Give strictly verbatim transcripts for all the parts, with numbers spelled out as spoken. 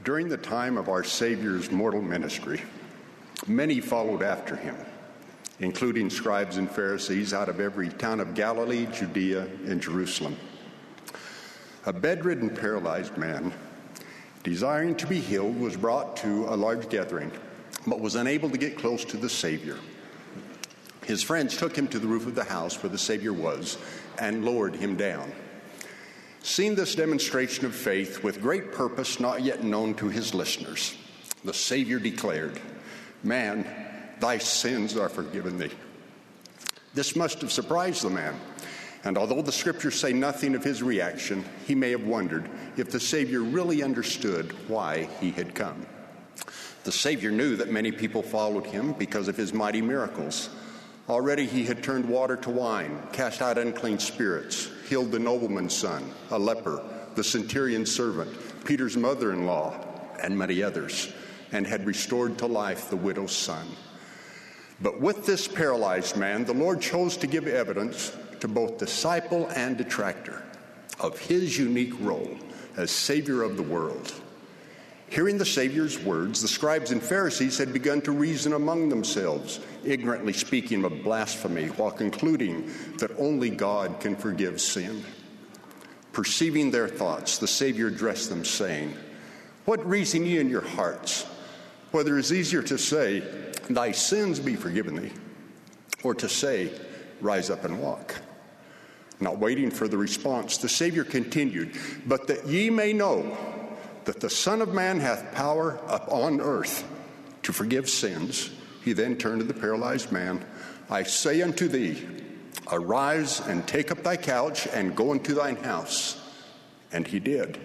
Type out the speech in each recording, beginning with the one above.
During the time of our Savior's mortal ministry, many followed after him, including scribes and Pharisees out of every town of Galilee, Judea, and Jerusalem. A bedridden, paralyzed man, desiring to be healed, was brought to a large gathering, but was unable to get close to the Savior. His friends took him to the roof of the house where the Savior was and lowered him down. Seeing this demonstration of faith with great purpose not yet known to his listeners, the Savior declared, "Man, thy sins are forgiven thee." This must have surprised the man, and although the scriptures say nothing of his reaction, he may have wondered if the Savior really understood why he had come. The Savior knew that many people followed him because of his mighty miracles. Already he had turned water to wine, cast out unclean spirits, healed the nobleman's son, a leper, the centurion's servant, Peter's mother-in-law, and many others, and had restored to life the widow's son. But with this paralyzed man, the Lord chose to give evidence to both disciple and detractor of his unique role as Savior of the world. Hearing the Savior's words, the scribes and Pharisees had begun to reason among themselves, ignorantly speaking of blasphemy, while concluding that only God can forgive sin. Perceiving their thoughts, the Savior addressed them, saying, "What reason ye in your hearts? Whether it is easier to say, 'Thy sins be forgiven thee,' or to say, 'Rise up and walk'?" Not waiting for the response, the Savior continued, "But that ye may know that the Son of Man hath power upon earth to forgive sins," he then turned to the paralyzed man, "I say unto thee, arise and take up thy couch and go into thine house." And he did.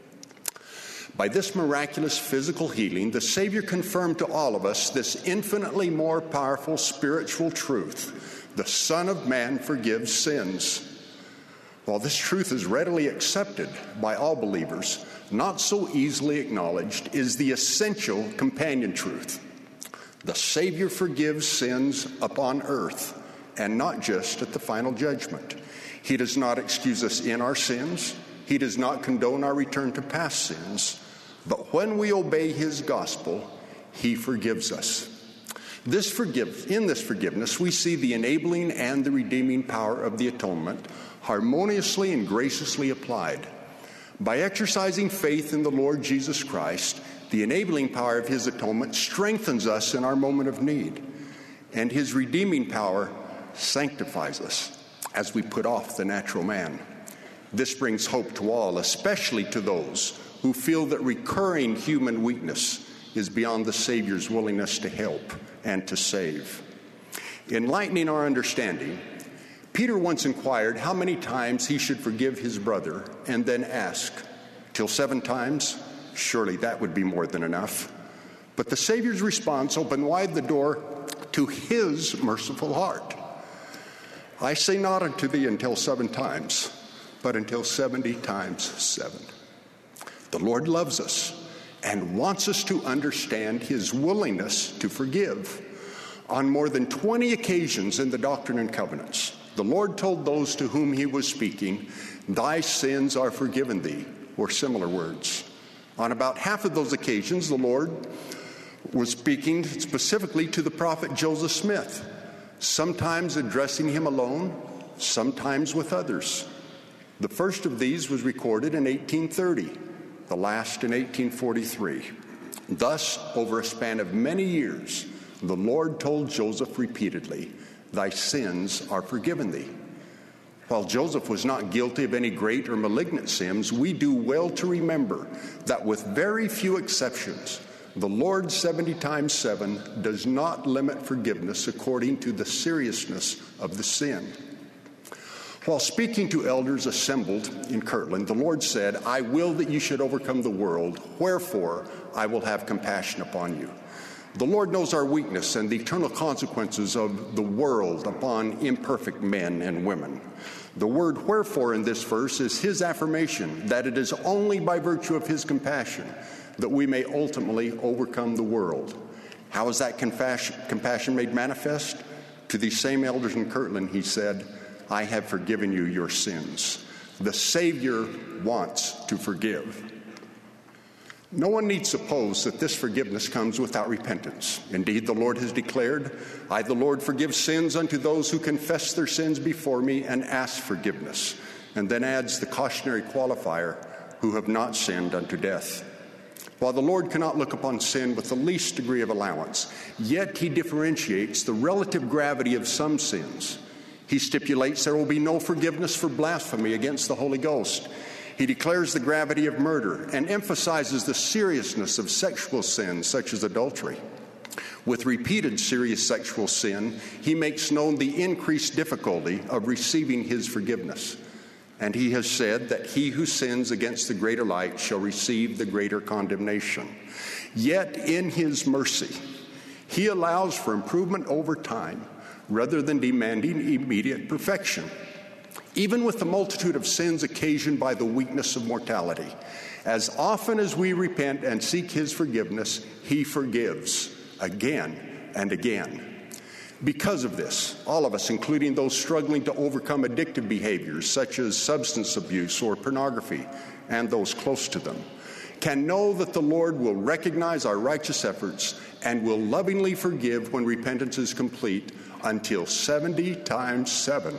By this miraculous physical healing, the Savior confirmed to all of us this infinitely more powerful spiritual truth: the Son of Man forgives sins. While this truth is readily accepted by all believers, not so easily acknowledged is the essential companion truth. The Savior forgives sins upon earth, and not just at the final judgment. He does not excuse us in our sins. He does not condone our return to past sins. But when we obey his gospel, he forgives us. This forgive, in this forgiveness, we see the enabling and the redeeming power of the atonement harmoniously and graciously applied. By exercising faith in the Lord Jesus Christ, the enabling power of his atonement strengthens us in our moment of need, and his redeeming power sanctifies us as we put off the natural man. This brings hope to all, especially to those who feel that recurring human weakness is beyond the Savior's willingness to help and to save. Enlightening our understanding, Peter once inquired how many times he should forgive his brother, and then ask, "Till seven times? Surely that would be more than enough." But the Savior's response opened wide the door to his merciful heart. "I say not unto thee until seven times, but until seventy times seven." The Lord loves us and wants us to understand his willingness to forgive. On more than twenty occasions in the Doctrine and Covenants, the Lord told those to whom he was speaking, "Thy sins are forgiven thee," or similar words. On about half of those occasions, the Lord was speaking specifically to the prophet Joseph Smith, sometimes addressing him alone, sometimes with others. The first of these was recorded in eighteen thirty, the last in eighteen forty-three. Thus, over a span of many years, the Lord told Joseph repeatedly, "Thy sins are forgiven thee." While Joseph was not guilty of any great or malignant sins, we do well to remember that with very few exceptions, the Lord seventy times seven does not limit forgiveness according to the seriousness of the sin. While speaking to elders assembled in Kirtland, the Lord said, "I will that you should overcome the world, wherefore I will have compassion upon you." The Lord knows our weakness and the eternal consequences of the world upon imperfect men and women. The word "wherefore" in this verse is his affirmation that it is only by virtue of his compassion that we may ultimately overcome the world. How is that compassion made manifest? To these same elders in Kirtland, he said, "I have forgiven you your sins." The Savior wants to forgive. No one need suppose that this forgiveness comes without repentance. Indeed, the Lord has declared, I, the Lord, forgive sins unto those who confess their sins before me and ask forgiveness. And then adds the cautionary qualifier, who have not sinned unto death. While the Lord cannot look upon sin with the least degree of allowance, yet he differentiates the relative gravity of some sins. He stipulates there will be no forgiveness for blasphemy against the Holy Ghost. He declares the gravity of murder and emphasizes the seriousness of sexual sins such as adultery. With repeated serious sexual sin, he makes known the increased difficulty of receiving his forgiveness. And he has said that he who sins against the greater light shall receive the greater condemnation. Yet in his mercy, he allows for improvement over time rather than demanding immediate perfection. Even with the multitude of sins occasioned by the weakness of mortality, as often as we repent and seek his forgiveness, he forgives again and again. Because of this, all of us, including those struggling to overcome addictive behaviors such as substance abuse or pornography, and those close to them, can know that the Lord will recognize our righteous efforts and will lovingly forgive when repentance is complete until seventy times seven.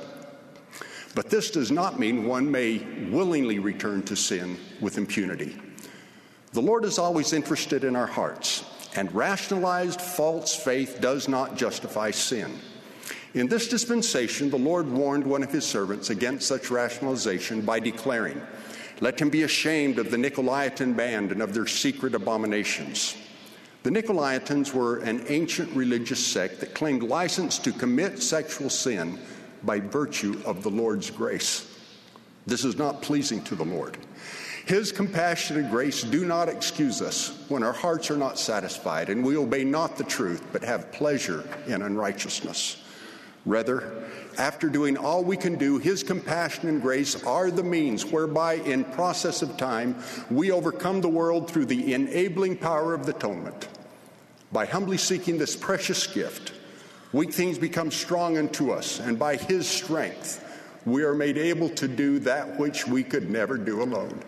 But this does not mean one may willingly return to sin with impunity. The Lord is always interested in our hearts, and rationalized false faith does not justify sin. In this dispensation, the Lord warned one of his servants against such rationalization by declaring, let him be ashamed of the Nicolaitan band and of their secret abominations. The Nicolaitans were an ancient religious sect that claimed license to commit sexual sin by virtue of the Lord's grace. This is not pleasing to the Lord. His compassion and grace do not excuse us when our hearts are not satisfied and we obey not the truth, but have pleasure in unrighteousness. Rather, after doing all we can do, his compassion and grace are the means whereby, in process of time, we overcome the world through the enabling power of the atonement. By humbly seeking this precious gift, weak things become strong unto us, and by his strength, we are made able to do that which we could never do alone.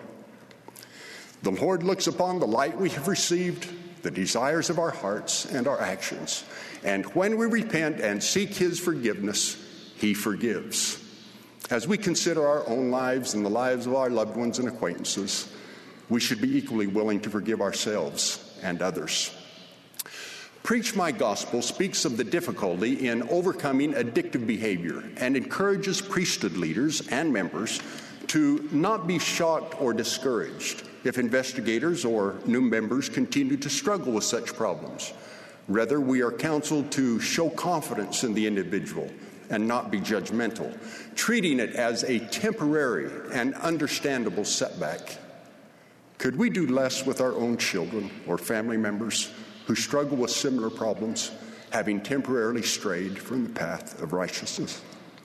The Lord looks upon the light we have received, the desires of our hearts and our actions, and when we repent and seek his forgiveness, he forgives. As we consider our own lives and the lives of our loved ones and acquaintances, we should be equally willing to forgive ourselves and others. Preach My Gospel speaks of the difficulty in overcoming addictive behavior and encourages priesthood leaders and members to not be shocked or discouraged if investigators or new members continue to struggle with such problems. Rather, we are counseled to show confidence in the individual and not be judgmental, treating it as a temporary and understandable setback. Could we do less with our own children or family members who struggle with similar problems, having temporarily strayed from the path of righteousness?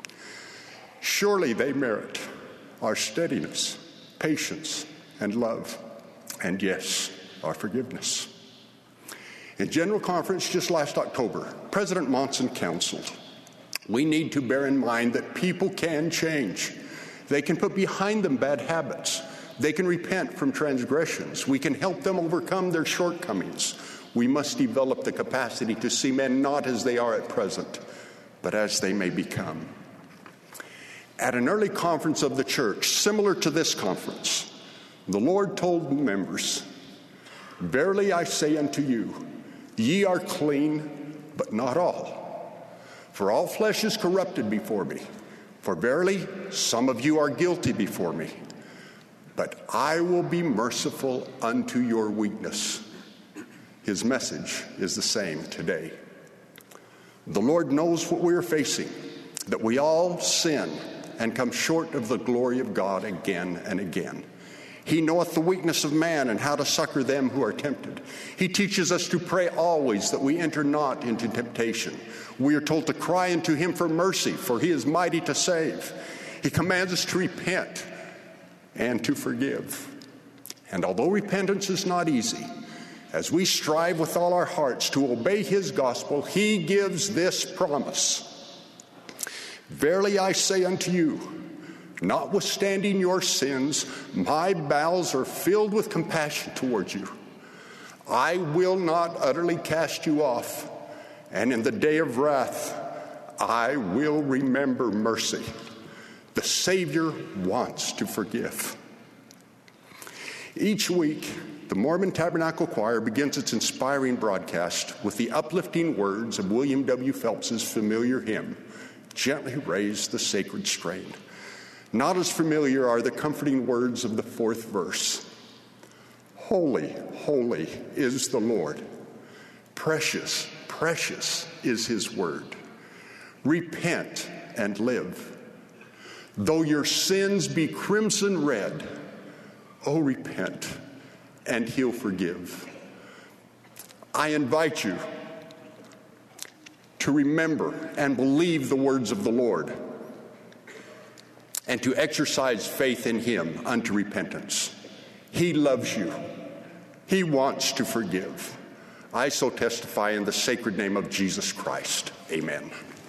Surely they merit our steadiness, patience, and love, and yes, our forgiveness. In General Conference just last October, President Monson counseled, we need to bear in mind that people can change. They can put behind them bad habits. They can repent from transgressions. We can help them overcome their shortcomings. We must develop the capacity to see men not as they are at present, but as they may become. At an early conference of the church, similar to this conference, the Lord told the members, verily I say unto you, ye are clean, but not all. For all flesh is corrupted before me. For verily some of you are guilty before me. But I will be merciful unto your weakness. His message is the same today. The Lord knows what we are facing, that we all sin and come short of the glory of God again and again. He knoweth the weakness of man and how to succor them who are tempted. He teaches us to pray always that we enter not into temptation. We are told to cry unto him for mercy, for he is mighty to save. He commands us to repent and to forgive. And although repentance is not easy, as we strive with all our hearts to obey his gospel, he gives this promise. Verily I say unto you, notwithstanding your sins, my bowels are filled with compassion towards you. I will not utterly cast you off, and in the day of wrath, I will remember mercy. The Savior wants to forgive. Each week, the Mormon Tabernacle Choir begins its inspiring broadcast with the uplifting words of William W. Phelps's familiar hymn, "Gently Raise the Sacred Strain." Not as familiar are the comforting words of the fourth verse. Holy, holy is the Lord. Precious, precious is his word. Repent and live. Though your sins be crimson red, oh, repent, and he'll forgive. I invite you to remember and believe the words of the Lord and to exercise faith in him unto repentance. He loves you. He wants to forgive. I so testify in the sacred name of Jesus Christ. Amen.